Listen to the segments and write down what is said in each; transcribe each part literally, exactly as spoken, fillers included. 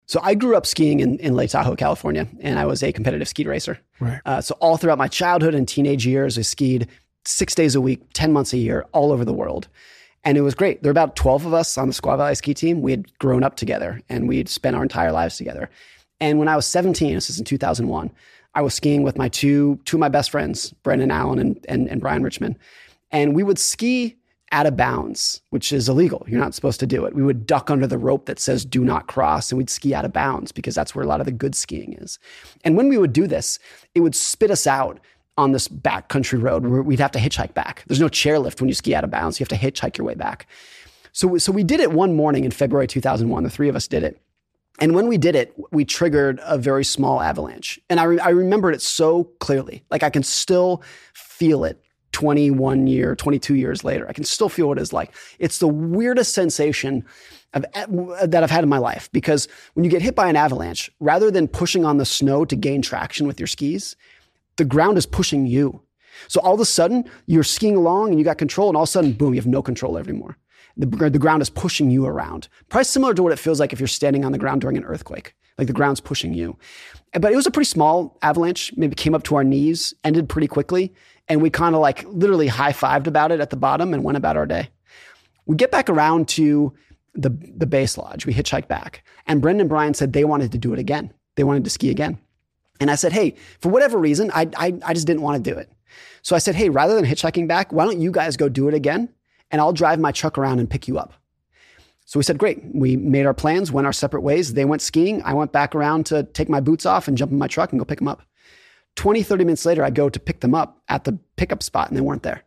So I grew up skiing in, in Lake Tahoe, California, and I was a competitive ski racer. Right. Uh, so all throughout my childhood and teenage years, I skied six days a week, ten months a year, all over the world. And it was great. There were about twelve of us on the Squaw Valley ski team. We had grown up together and we'd spent our entire lives together. And when I was seventeen, this is in two thousand one, I was skiing with my two, two of my best friends, Brendan Allen and, and, and Brian Richmond. And we would ski out of bounds, which is illegal. You're not supposed to do it. We would duck under the rope that says do not cross, and we'd ski out of bounds because that's where a lot of the good skiing is. And when we would do this, it would spit us out on this backcountry road where we'd have to hitchhike back. There's no chairlift when you ski out of bounds. You have to hitchhike your way back. So, so we did it one morning in February two thousand one. The three of us did it. And when we did it, we triggered a very small avalanche. And I, re- I remembered it so clearly. Like I can still feel it twenty-one year, twenty-two years later. I can still feel what it's like. It's the weirdest sensation of, that I've had in my life, because when you get hit by an avalanche, rather than pushing on the snow to gain traction with your skis, the ground is pushing you. So all of a sudden you're skiing along and you got control, and all of a sudden, boom, you have no control anymore. The, the ground is pushing you around. Probably similar to what it feels like if you're standing on the ground during an earthquake. Like the ground's pushing you. But it was a pretty small avalanche, maybe came up to our knees, ended pretty quickly. And we kind of like literally high-fived about it at the bottom and went about our day. We get back around to the, the base lodge. We hitchhiked back. And Brendan and Brian said they wanted to do it again. They wanted to ski again. And I said, hey, for whatever reason, I, I, I just didn't want to do it. So I said, hey, rather than hitchhiking back, why don't you guys go do it again? And I'll drive my truck around and pick you up. So we said, great. We made our plans, went our separate ways. They went skiing. I went back around to take my boots off and jump in my truck and go pick them up. twenty, thirty minutes later, I go to pick them up at the pickup spot and they weren't there.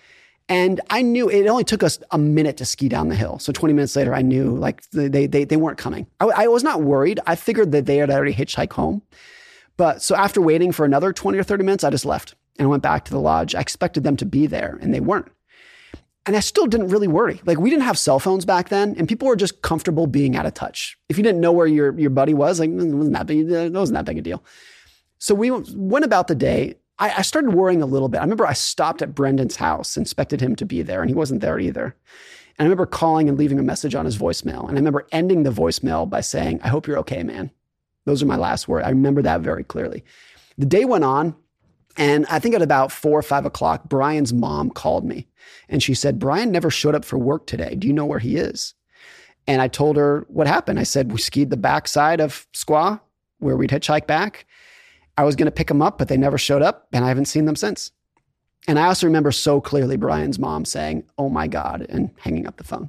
And I knew it only took us a minute to ski down the hill. So twenty minutes later, I knew like they they they weren't coming. I, I was not worried. I figured that they had already hitchhiked home. But so after waiting for another twenty or thirty minutes, I just left and went back to the lodge. I expected them to be there and they weren't. And I still didn't really worry. Like we didn't have cell phones back then, and people were just comfortable being out of touch. If you didn't know where your, your buddy was, like it wasn't that big, it wasn't that big a deal. So we went about the day. I, I started worrying a little bit. I remember I stopped at Brendan's house, expected him to be there, and he wasn't there either. And I remember calling and leaving a message on his voicemail. And I remember ending the voicemail by saying, I hope you're okay, man. Those are my last words. I remember that very clearly. The day went on. And I think at about four or five o'clock, Brian's mom called me and she said, Brian never showed up for work today. Do you know where he is? And I told her what happened. I said, we skied the backside of Squaw where we'd hitchhike back. I was going to pick them up, but they never showed up and I haven't seen them since. And I also remember so clearly Brian's mom saying, oh my God, and hanging up the phone.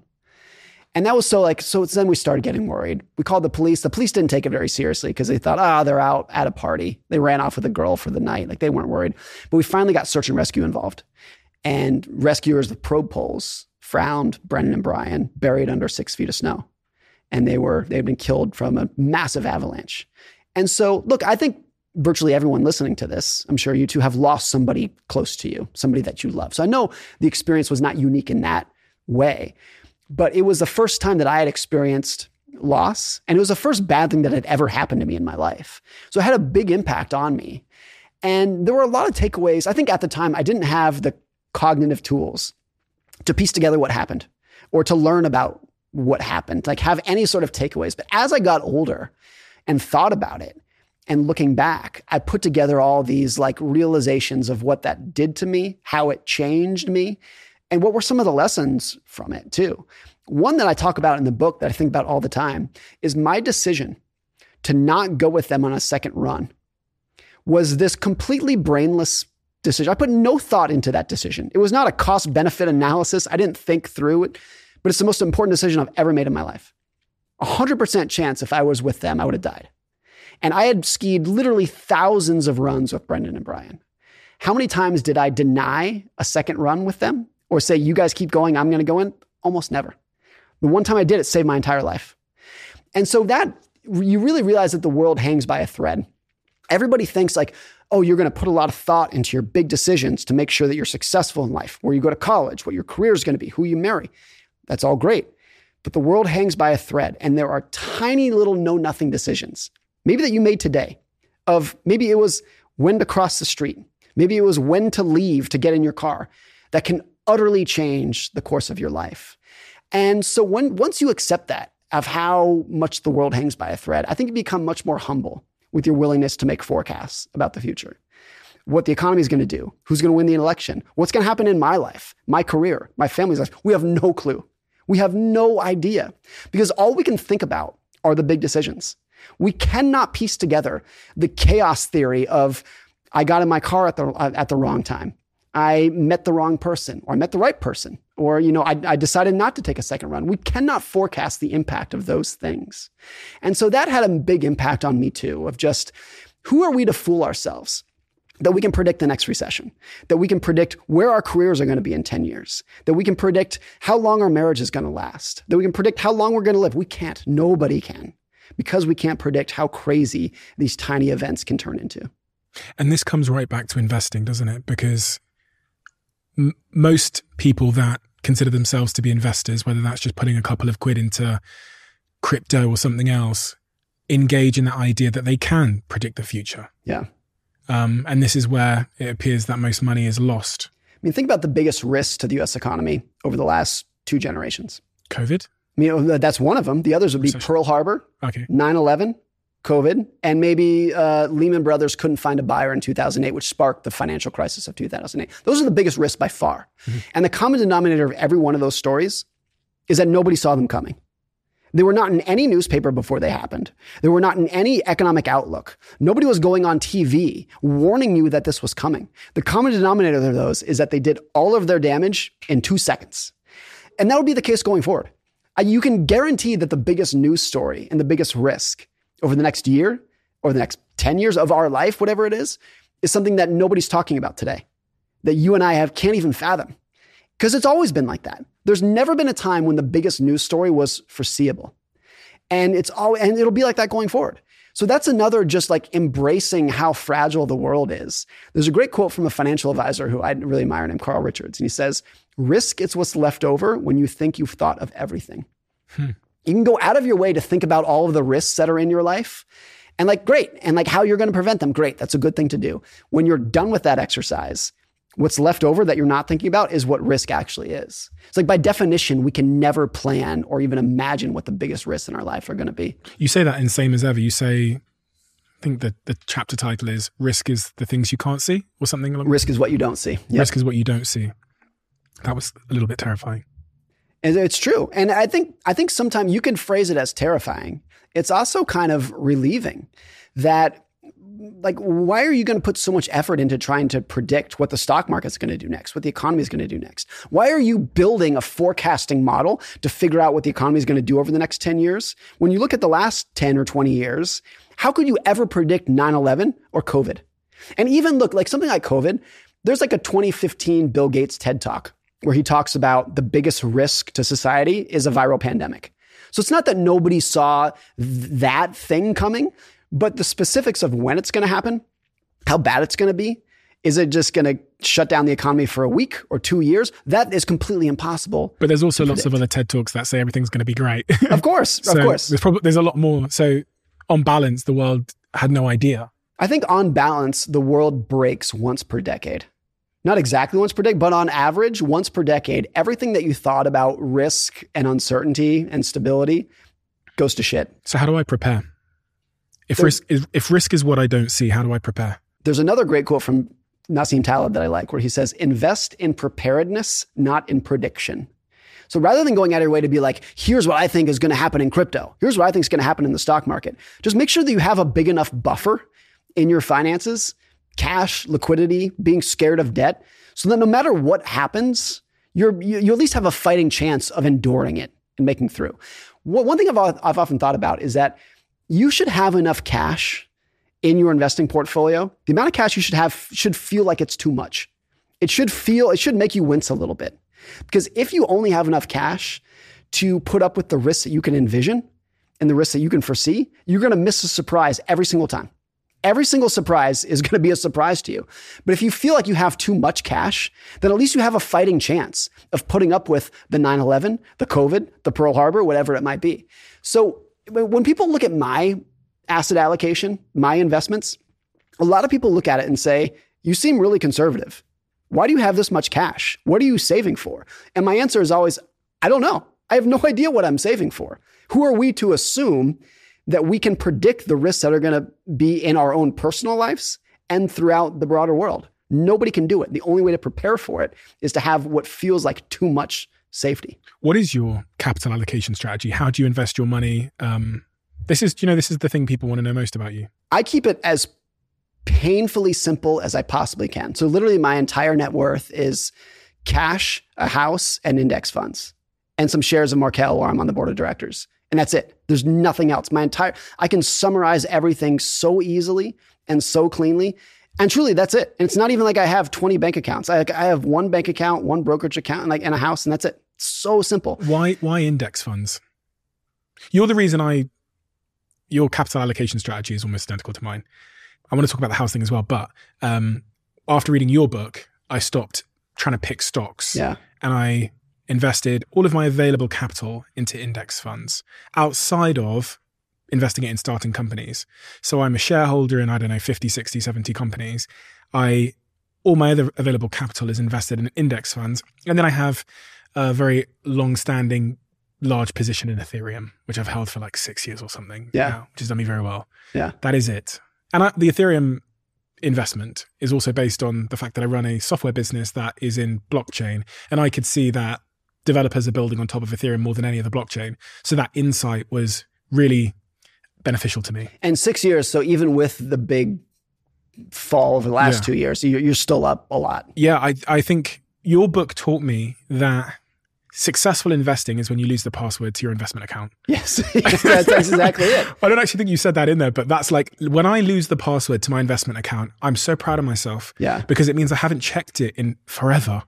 And that was so like, so then we started getting worried. We called the police. The police didn't take it very seriously because they thought, ah, oh, they're out at a party. They ran off with a girl for the night. Like they weren't worried. But we finally got search and rescue involved. And rescuers with probe poles found Brendan and Brian buried under six feet of snow. And they were, they'd been killed from a massive avalanche. And so, look, I think virtually everyone listening to this, I'm sure you two have lost somebody close to you, somebody that you love. So I know the experience was not unique in that way. But it was the first time that I had experienced loss. And it was the first bad thing that had ever happened to me in my life. So it had a big impact on me. And there were a lot of takeaways. I think at the time, I didn't have the cognitive tools to piece together what happened or to learn about what happened, like have any sort of takeaways. But as I got older and thought about it and looking back, I put together all these like realizations of what that did to me, how it changed me, and what were some of the lessons from it too. One that I talk about in the book that I think about all the time is my decision to not go with them on a second run was this completely brainless decision. I put no thought into that decision. It was not a cost benefit analysis. I didn't think through it, but it's the most important decision I've ever made in my life. A hundred percent chance if I was with them, I would have died. And I had skied literally thousands of runs with Brendan and Brian. How many times did I deny a second run with them? Or say, you guys keep going, I'm going to go in? Almost never. The one time I did it saved my entire life. And so that, you really realize that the world hangs by a thread. Everybody thinks like, oh, you're going to put a lot of thought into your big decisions to make sure that you're successful in life, where you go to college, what your career is going to be, who you marry. That's all great. But the world hangs by a thread. And there are tiny little know-nothing decisions, maybe that you made today, of maybe it was when to cross the street. Maybe it was when to leave to get in your car, that can utterly change the course of your life. And so when once you accept that of how much the world hangs by a thread. I think you become much more humble with your willingness to make forecasts about the future. What the economy is going to do, who's going to win the election, what's going to happen in my life, my career, my family's life. We have no clue. We have no idea because all we can think about are the big decisions. We cannot piece together the chaos theory of I got in my car at the at the wrong time. I met the wrong person, or I met the right person, or you know, I, I decided not to take a second run. We cannot forecast the impact of those things. And so that had a big impact on me too, of just who are we to fool ourselves? That we can predict the next recession, that we can predict where our careers are going to be in ten years, that we can predict how long our marriage is going to last, that we can predict how long we're going to live. We can't. Nobody can, because we can't predict how crazy these tiny events can turn into. And this comes right back to investing, doesn't it? Because m- most people that consider themselves to be investors, whether that's just putting a couple of quid into crypto or something else, engage in that idea that they can predict the future. Yeah. Um, and this is where it appears that most money is lost. I mean, think about the biggest risks to the U S economy over the last two generations. COVID? I mean, that's one of them. The others would be Recession. Pearl Harbor, Okay. nine eleven, COVID, and maybe uh, Lehman Brothers couldn't find a buyer in two thousand eight, which sparked the financial crisis of two thousand eight. Those are the biggest risks by far. Mm-hmm. And the common denominator of every one of those stories is that nobody saw them coming. They were not in any newspaper before they happened. They were not in any economic outlook. Nobody was going on T V warning you that this was coming. The common denominator of those is that they did all of their damage in two seconds. And that would be the case going forward. Uh, you can guarantee that the biggest news story and the biggest risk over the next year or the next ten years of our life, whatever it is, is something that nobody's talking about today, that you and I have can't even fathom. Because it's always been like that. There's never been a time when the biggest news story was foreseeable. And it's all, and it'll be like that going forward. So that's another just like embracing how fragile the world is. There's a great quote from a financial advisor who I really admire named Carl Richards. And he says, risk is what's left over when you think you've thought of everything. Hmm. You can go out of your way to think about all of the risks that are in your life and like, great. And like how you're going to prevent them. Great. That's a good thing to do. When you're done with that exercise, what's left over that you're not thinking about is what risk actually is. It's like by definition, we can never plan or even imagine what the biggest risks in our life are going to be. You say that in Same as Ever. You say, I think that the chapter title is Risk is the Things You Can't See or something along. Risk is what you don't see. Yep. Risk is what you don't see. That was a little bit terrifying. And it's true. And I think, I think sometimes you can phrase it as terrifying. It's also kind of relieving that, like, why are you going to put so much effort into trying to predict what the stock market's going to do next, what the economy is going to do next? Why are you building a forecasting model to figure out what the economy is going to do over the next ten years? When you look at the last ten or twenty years, how could you ever predict nine eleven or COVID? And even look, like something like COVID, there's like a twenty fifteen Bill Gates TED Talk where he talks about the biggest risk to society is a viral pandemic. So it's not that nobody saw th- that thing coming, but the specifics of when it's going to happen, how bad it's going to be, is it just going to shut down the economy for a week or two years? That is completely impossible. But there's also lots of other TED Talks that say everything's going to be great. Of course, so of course. There's, probably, there's a lot more. So on balance, the world had no idea. I think on balance, the world breaks once per decade. Not exactly once per decade, but on average, once per decade, everything that you thought about risk and uncertainty and stability goes to shit. So how do I prepare? If risk is, if risk is what I don't see, how do I prepare? There's another great quote from Nassim Taleb that I like, where he says, invest in preparedness, not in prediction. So rather than going out of your way to be like, here's what I think is going to happen in crypto, here's what I think is going to happen in the stock market, just make sure that you have a big enough buffer in your finances, cash, liquidity, being scared of debt, so that no matter what happens, you're, you, you at least have a fighting chance of enduring it and making through. One thing I've, I've often thought about is that you should have enough cash in your investing portfolio. The amount of cash you should have should feel like it's too much. It should feel, it should make you wince a little bit. Because if you only have enough cash to put up with the risks that you can envision and the risks that you can foresee, you're going to miss a surprise every single time. Every single surprise is going to be a surprise to you. But if you feel like you have too much cash, then at least you have a fighting chance of putting up with the nine eleven, the COVID, the Pearl Harbor, whatever it might be. So when people look at my asset allocation, my investments, a lot of people look at it and say, you seem really conservative. Why do you have this much cash? What are you saving for? And my answer is always, I don't know. I have no idea what I'm saving for. Who are we to assume that we can predict the risks that are going to be in our own personal lives and throughout the broader world? Nobody can do it. The only way to prepare for it is to have what feels like too much safety. What is your capital allocation strategy? How do you invest your money? Um, this is, you know, this is the thing people want to know most about you. I keep it as painfully simple as I possibly can. So literally my entire net worth is cash, a house, and index funds, and some shares of Markel where I'm on the board of directors. And that's it. There's nothing else. My entire, I can summarize everything so easily and so cleanly. And truly, that's it. And it's not even like I have twenty bank accounts. I, I have one bank account, one brokerage account, and like and a house, and that's it. So simple. Why, why index funds? You're the reason I, your capital allocation strategy is almost identical to mine. I want to talk about the house thing as well. But um, after reading your book, I stopped trying to pick stocks. Yeah. And I invested all of my available capital into index funds outside of investing it in starting companies. So I'm a shareholder in, I don't know, fifty, sixty, seventy companies. I, all my other available capital is invested in index funds. And then I have a very long-standing large position in Ethereum, which I've held for like six years or something. Yeah. Now, which has done me very well. Yeah. That is it. And I, the Ethereum investment is also based on the fact that I run a software business that is in blockchain. And I could see that developers are building on top of Ethereum more than any other blockchain. So that insight was really beneficial to me. And six years, so even with the big fall over the last Yeah. two years, you're, you're still up a lot. Yeah, I, I think your book taught me that successful investing is when you lose the password to your investment account. Yes, that's, that's exactly it. I don't actually think you said that in there, but that's like, when I lose the password to my investment account, I'm so proud of myself. Yeah. Because it means I haven't checked it in forever.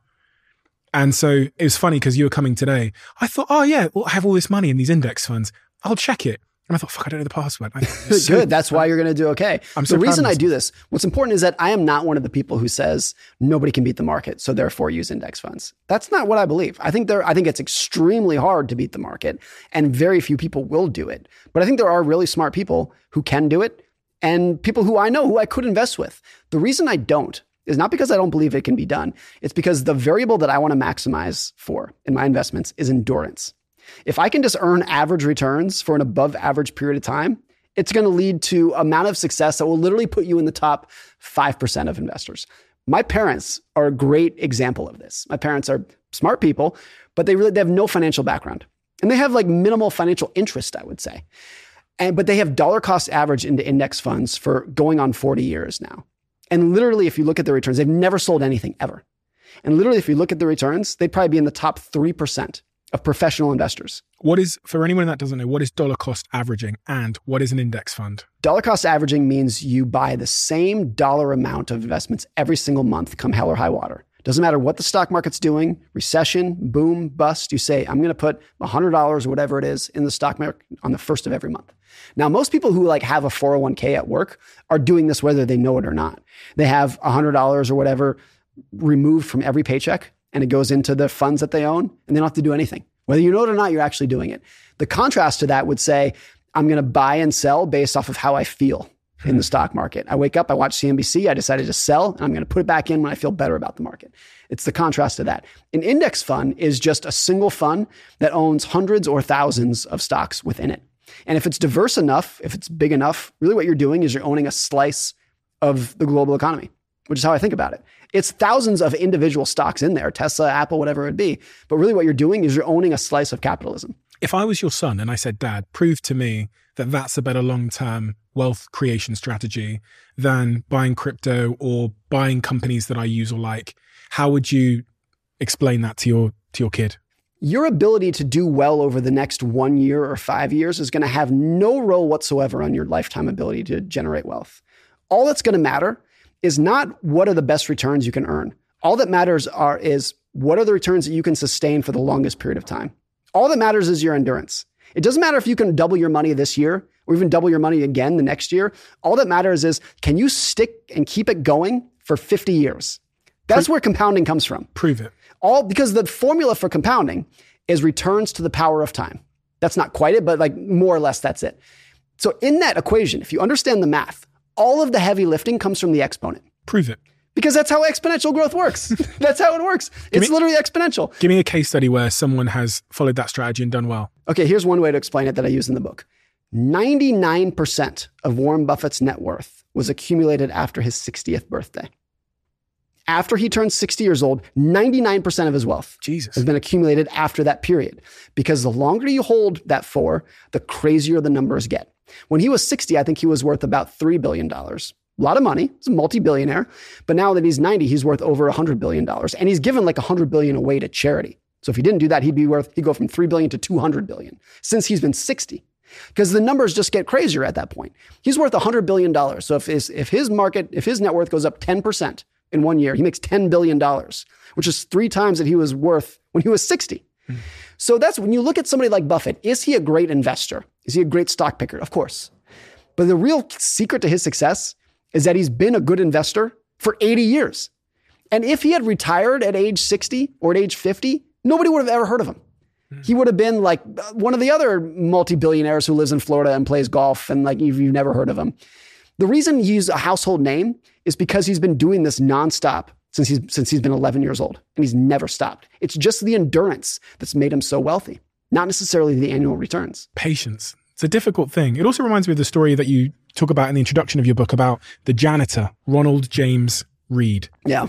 And so it was funny because you were coming today. I thought, oh yeah, well, I have all this money in these index funds. I'll check it. And I thought, fuck, I don't know the password. I, so, Good. That's why you're going to do okay. I'm so the reason proud of I do this, what's important is that I am not one of the people who says nobody can beat the market, so therefore use index funds. That's not what I believe. I think there, I think it's extremely hard to beat the market, and very few people will do it. But I think there are really smart people who can do it, and people who I know who I could invest with. The reason I don't is not because I don't believe it can be done. It's because the variable that I want to maximize for in my investments is endurance. If I can just earn average returns for an above average period of time, it's going to lead to an amount of success that will literally put you in the top five percent of investors. My parents are a great example of this. My parents are smart people, but they really they have no financial background. And they have like minimal financial interest, I would say. And but they have dollar cost average into index funds for going on forty years now. And literally, if you look at the returns, they've never sold anything ever. And literally, if you look at the returns, they'd probably be in the top three percent of professional investors. What is, for anyone that doesn't know, what is dollar cost averaging and what is an index fund? Dollar cost averaging means you buy the same dollar amount of investments every single month, come hell or high water. Doesn't matter what the stock market's doing, recession, boom, bust. You say, I'm going to put one hundred dollars or whatever it is in the stock market on the first of every month. Now, most people who like have a four oh one k at work are doing this whether they know it or not. They have one hundred dollars or whatever removed from every paycheck, and it goes into the funds that they own, and they don't have to do anything. Whether you know it or not, you're actually doing it. The contrast to that would say, I'm going to buy and sell based off of how I feel in the stock market. I wake up, I watch C N B C, I decided to sell, and I'm going to put it back in when I feel better about the market. It's the contrast to that. An index fund is just a single fund that owns hundreds or thousands of stocks within it. And if it's diverse enough, if it's big enough, really what you're doing is you're owning a slice of the global economy, which is how I think about it. It's thousands of individual stocks in there, Tesla, Apple, whatever it be. But really what you're doing is you're owning a slice of capitalism. If I was your son and I said, Dad, prove to me that that's a better long-term wealth creation strategy than buying crypto or buying companies that I use or like, how would you explain that to your to your kid? Your ability to do well over the next one year or five years is going to have no role whatsoever on your lifetime ability to generate wealth. All that's going to matter is not what are the best returns you can earn. All that matters are is what are the returns that you can sustain for the longest period of time. All that matters is your endurance. It doesn't matter if you can double your money this year or even double your money again the next year. All that matters is, can you stick and keep it going for fifty years? That's Pro- where compounding comes from. Prove it. All because the formula for compounding is returns to the power of time. That's not quite it, but like more or less that's it. So in that equation, if you understand the math, all of the heavy lifting comes from the exponent. Prove it. Because that's how exponential growth works. That's how it works. It's me, literally exponential. Give me a case study where someone has followed that strategy and done well. Okay, here's one way to explain it that I use in the book. ninety-nine percent of Warren Buffett's net worth was accumulated after his sixtieth birthday. After he turned sixty years old, ninety-nine percent of his wealth Jesus. has been accumulated after that period. Because the longer you hold that for, the crazier the numbers get. When he was sixty, I think he was worth about three billion dollars. A lot of money. He's a multi-billionaire. But now that he's ninety, he's worth over one hundred billion dollars. And he's given like one hundred billion dollars away to charity. So if he didn't do that, he'd be worth, he'd go from three billion dollars to two hundred billion dollars since he's been sixty. Because the numbers just get crazier at that point. He's worth one hundred billion dollars. So if his, if his market, if his net worth goes up ten percent in one year, he makes ten billion dollars, which is three times that he was worth when he was sixty. Mm. So that's when you look at somebody like Buffett, is he a great investor? Is he a great stock picker? Of course. But the real secret to his success is that he's been a good investor for eighty years. And if he had retired at age sixty or at age fifty, nobody would have ever heard of him. Mm. He would have been like one of the other multi-billionaires who lives in Florida and plays golf, and like you've, you've never heard of him. The reason he's a household name is because he's been doing this nonstop since he's since he's been eleven years old, and he's never stopped. It's just the endurance that's made him so wealthy, not necessarily the annual returns. Patience. It's a difficult thing. It also reminds me of the story that you talk about in the introduction of your book about the janitor, Ronald James Reed. Yeah.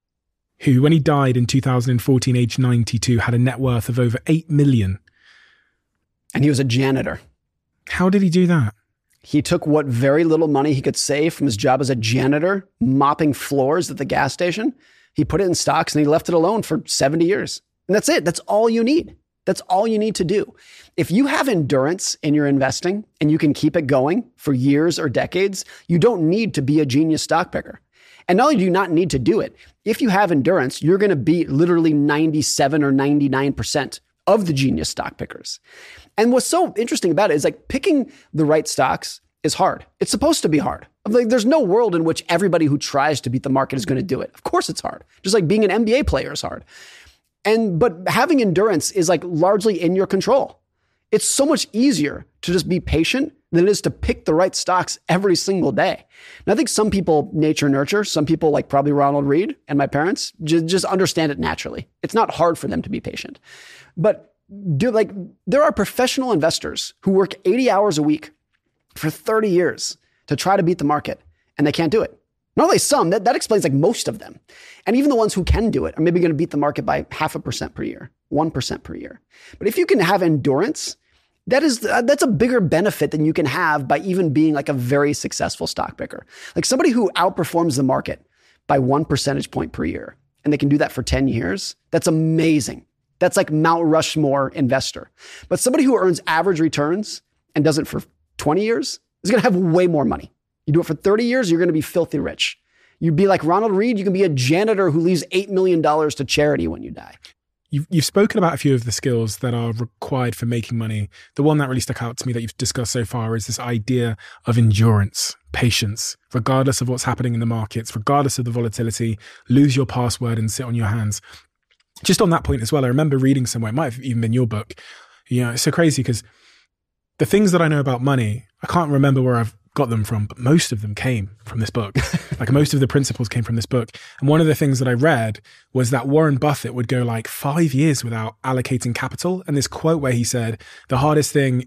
Who, when he died in two thousand fourteen, age ninety-two, had a net worth of over eight million dollars. And he was a janitor. How did he do that? He took what very little money he could save from his job as a janitor, mopping floors at the gas station. He put it in stocks and he left it alone for seventy years. And that's it. That's all you need. That's all you need to do. If you have endurance in your investing and you can keep it going for years or decades, you don't need to be a genius stock picker. And not only do you not need to do it, if you have endurance, you're going to beat literally ninety-seven or ninety-nine percent of the genius stock pickers. And what's so interesting about it is like picking the right stocks is hard. It's supposed to be hard. Like, there's no world in which everybody who tries to beat the market is going to do it. Of course it's hard. Just like being an N B A player is hard. And but having endurance is like largely in your control. It's so much easier to just be patient than it is to pick the right stocks every single day. And I think some people nature nurture, some people like probably Ronald Reed and my parents just, just understand it naturally. It's not hard for them to be patient. But do like there are professional investors who work eighty hours a week for thirty years to try to beat the market, and they can't do it. Not only some, that, that explains like most of them. And even the ones who can do it are maybe going to beat the market by half a percent per year, one percent per year. But if you can have endurance, that is, that's a bigger benefit than you can have by even being like a very successful stock picker. Like somebody who outperforms the market by one percentage point per year, and they can do that for ten years, that's amazing. That's like Mount Rushmore investor. But somebody who earns average returns and does it for twenty years is going to have way more money. You do it for thirty years, you're going to be filthy rich. You'd be like Ronald Reed, you can be a janitor who leaves eight million dollars to charity when you die. You've, you've spoken about a few of the skills that are required for making money. The one that really stuck out to me that you've discussed so far is this idea of endurance, patience, regardless of what's happening in the markets, regardless of the volatility, lose your password and sit on your hands. Just on that point as well, I remember reading somewhere, it might have even been your book. You know, it's so crazy because the things that I know about money, I can't remember where I've got them from, but most of them came from this book. Like most of the principles came from this book. And one of the things that I read was that Warren Buffett would go like five years without allocating capital. And this quote where he said, the hardest thing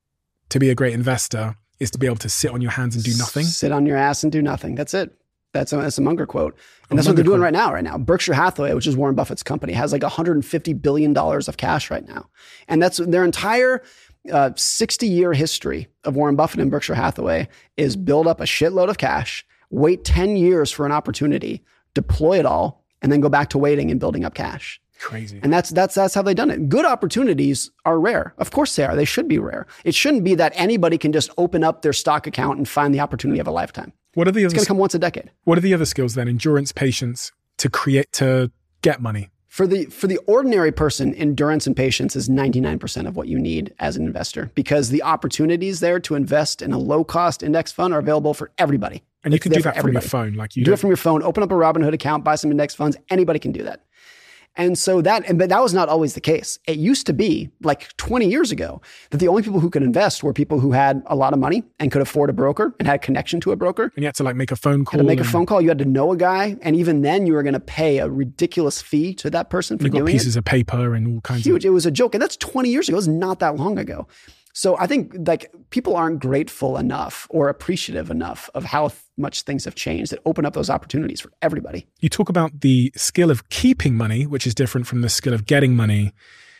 to be a great investor is to be able to sit on your hands and do nothing. Sit on your ass and do nothing. That's it. That's a, that's a Munger quote. And that's what they're doing right now, right now. Berkshire Hathaway, which is Warren Buffett's company, has like one hundred fifty billion dollars of cash right now. And that's their entire uh, sixty-year history of Warren Buffett and Berkshire Hathaway is build up a shitload of cash, wait ten years for an opportunity, deploy it all, and then go back to waiting and building up cash. Crazy. And that's that's that's how they've done it. Good opportunities are rare. Of course they are. They should be rare. It shouldn't be that anybody can just open up their stock account and find the opportunity of a lifetime. What are the other, it's going to come once a decade. What are the other skills then? Endurance, patience, to create, to get money. For the for the ordinary person, endurance and patience is ninety-nine percent of what you need as an investor, because the opportunities there to invest in a low-cost index fund are available for everybody. And you it's can do that from everybody. Your phone. Like you do it from your phone, open up a Robinhood account, buy some index funds. Anybody can do that. And so that, and but that was not always the case. It used to be like twenty years ago that the only people who could invest were people who had a lot of money and could afford a broker and had a connection to a broker. And you had to like make a phone call. Had to make and... a phone call. You had to know a guy. And even then you were going to pay a ridiculous fee to that person for You've doing got pieces it. of paper and all kinds Huge. of... It was a joke. And that's twenty years ago. It was not that long ago. So I think like people aren't grateful enough or appreciative enough of how th- much things have changed that open up those opportunities for everybody. You talk about the skill of keeping money, which is different from the skill of getting money,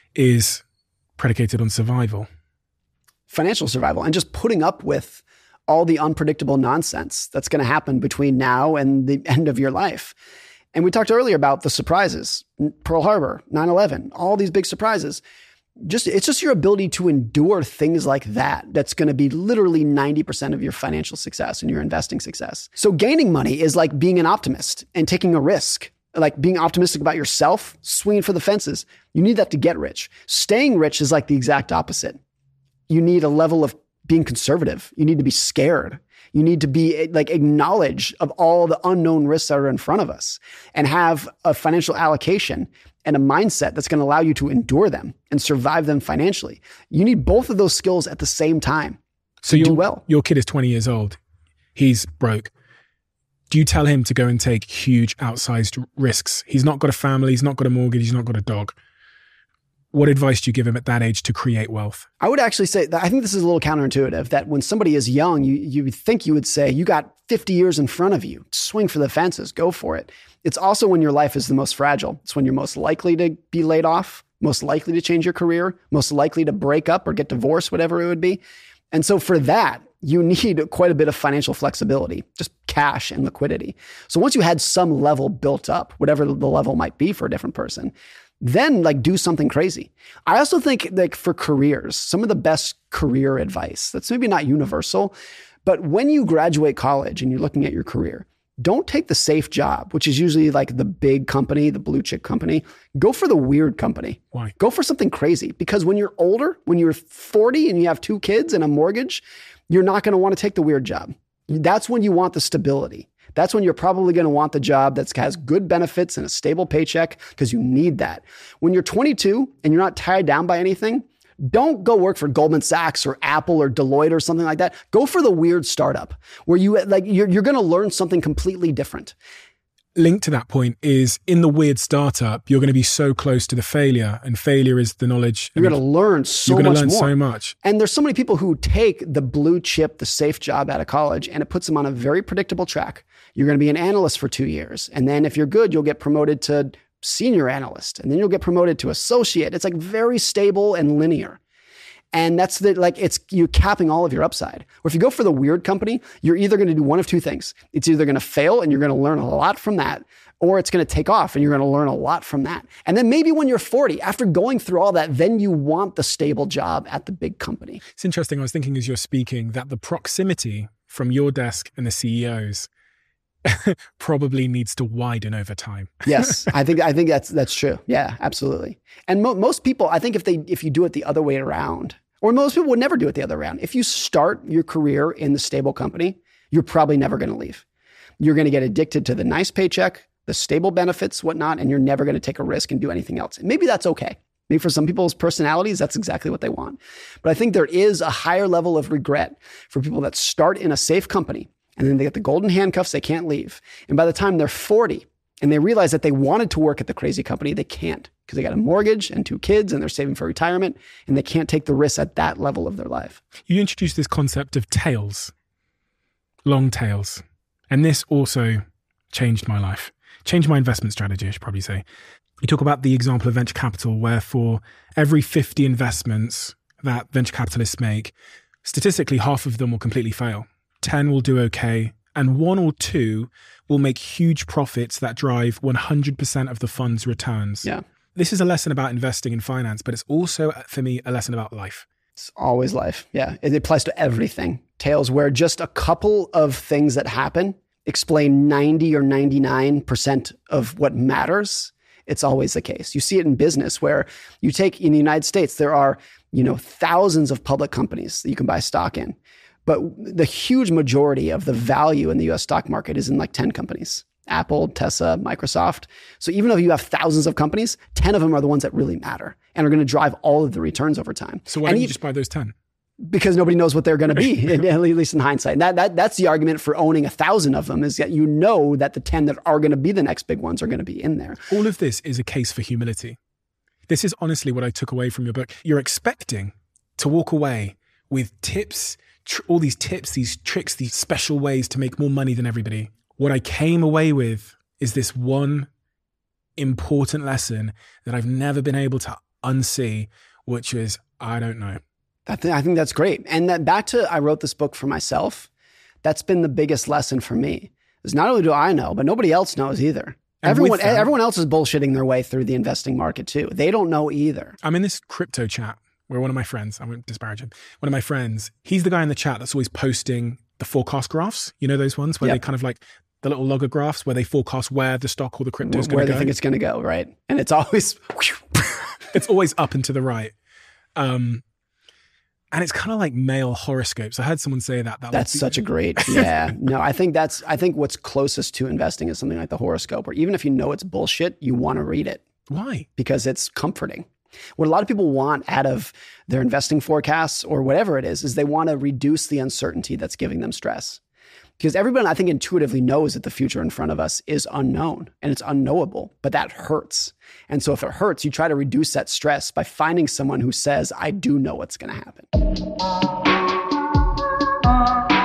is predicated on survival. Financial survival and just putting up with all the unpredictable nonsense that's going to happen between now and the end of your life. And we talked earlier about the surprises, Pearl Harbor, nine eleven, all these big surprises. Just it's just your ability to endure things like that that's going to be literally ninety percent of your financial success and your investing success. So gaining money is like being an optimist and taking a risk, like being optimistic about yourself, swinging for the fences. You need that to get rich. Staying rich is like the exact opposite. You need a level of being conservative. You need to be scared. You need to be like acknowledge of all the unknown risks that are in front of us and have a financial allocation and a mindset that's going to allow you to endure them and survive them financially. You need both of those skills at the same time so to your, do well. Your kid is twenty years old. He's broke. Do you tell him to go and take huge outsized risks? He's not got a family. He's not got a mortgage. He's not got a dog. What advice do you give him at that age to create wealth? I would actually say that I think this is a little counterintuitive, that when somebody is young, you you would think you would say, you got fifty years in front of you, swing for the fences, go for it. It's also when your life is the most fragile. It's when you're most likely to be laid off, most likely to change your career, most likely to break up or get divorced, whatever it would be. And so for that, you need quite a bit of financial flexibility, just cash and liquidity. So once you had some level built up, whatever the level might be for a different person, then like do something crazy. I also think like for careers, some of the best career advice, that's maybe not universal, but when you graduate college and you're looking at your career, don't take the safe job, which is usually like the big company, the blue chip company. Go for the weird company. Why? Go for something crazy, because when you're older, when you're forty and you have two kids and a mortgage, you're not going to want to take the weird job. That's when you want the stability. That's when you're probably going to want the job that has good benefits and a stable paycheck, because you need that. When you're twenty-two and you're not tied down by anything, don't go work for Goldman Sachs or Apple or Deloitte or something like that. Go for the weird startup where you like you're, you're going to learn something completely different. Linked to that point is in the weird startup, you're going to be so close to the failure, and failure is the knowledge. You're going to learn so much more. You're going to to learn so much. And there's so many people who take the blue chip, the safe job out of college, and it puts them on a very predictable track. You're going to be an analyst for two years. And then if you're good, you'll get promoted to senior analyst, and then you'll get promoted to associate. It's like very stable and linear. And that's the, like, it's, you're capping all of your upside. Or if you go for the weird company, you're either going to do one of two things. It's either going to fail and you're going to learn a lot from that, or it's going to take off and you're going to learn a lot from that. And then maybe when you're forty, after going through all that, then you want the stable job at the big company. It's interesting. I was thinking as you're speaking that the proximity from your desk and the C E O's probably needs to widen over time. Yes, I think I think that's that's true. Yeah, absolutely. And mo- most people, I think if they if you do it the other way around, or most people would never do it the other way around. If you start your career in the stable company, you're probably never going to leave. You're going to get addicted to the nice paycheck, the stable benefits, whatnot, and you're never going to take a risk and do anything else. And maybe that's okay. Maybe for some people's personalities, that's exactly what they want. But I think there is a higher level of regret for people that start in a safe company and then they get the golden handcuffs, they can't leave. And by the time they're forty and they realize that they wanted to work at the crazy company, they can't, because they got a mortgage and two kids and they're saving for retirement and they can't take the risks at that level of their life. You introduced this concept of tails, long tails. And this also changed my life, changed my investment strategy, I should probably say. You talk about the example of venture capital, where for every fifty investments that venture capitalists make, statistically, half of them will completely fail. ten will do okay, and one or two will make huge profits that drive one hundred percent of the fund's returns. Yeah. This is a lesson about investing in finance, but it's also, for me, a lesson about life. It's always life. Yeah. It applies to everything. Tails, where just a couple of things that happen explain ninety or ninety-nine percent of what matters. It's always the case. You see it in business, where you take, in the United States, there are, you know, thousands of public companies that you can buy stock in. But the huge majority of the value in the U S stock market is in like ten companies. Apple, Tesla, Microsoft. So even though you have thousands of companies, ten of them are the ones that really matter and are going to drive all of the returns over time. So why and don't you you, just buy those ten? Because nobody knows what they're going to be, at least in hindsight. And that, that, that's the argument for owning a thousand of them, is that you know that the ten that are going to be the next big ones are going to be in there. All of this is a case for humility. This is honestly what I took away from your book. You're expecting to walk away with tips, tr- all these tips, these tricks, these special ways to make more money than everybody. What I came away with is this one important lesson that I've never been able to unsee, which is, I don't know. I, th- I think that's great. And that back to, I wrote this book for myself. That's been the biggest lesson for me. Is not only do I know, but nobody else knows either. And everyone, that, everyone else is bullshitting their way through the investing market too. They don't know either. I'm in this crypto chat where one of my friends, I won't disparage him, one of my friends, he's the guy in the chat that's always posting the forecast graphs. You know those ones where yep. they kind of like the little logger graphs where they forecast where the stock or the crypto is going to go. Where they think it's going to go, right? And it's always... it's always up and to the right. Um, and it's kind of like male horoscopes. I heard someone say that. that that's such a great, yeah. No, I think that's, I think what's closest to investing is something like the horoscope, or even if you know it's bullshit, you want to read it. Why? Because it's comforting. What a lot of people want out of their investing forecasts or whatever it is, is they want to reduce the uncertainty that's giving them stress. Because everyone, I think, intuitively knows that the future in front of us is unknown and it's unknowable, but that hurts. And so if it hurts, you try to reduce that stress by finding someone who says, I do know what's going to happen.